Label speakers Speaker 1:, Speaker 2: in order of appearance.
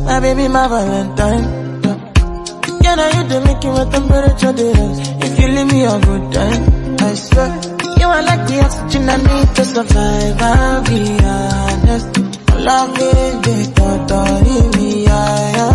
Speaker 1: My baby, my Valentine. Yeah, now you do make my temperature rise. If you leave me a good time, I swear. You are like the oxygen I need to survive, I'll be honest. Love me, they don't me,